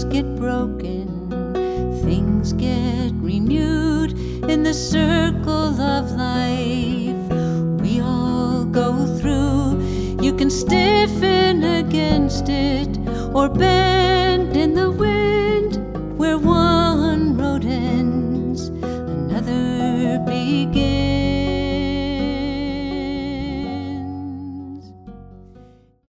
things get broken, things get renewed in the circle of life we all go through. You can stiffen against it or bend in the wind. We're one.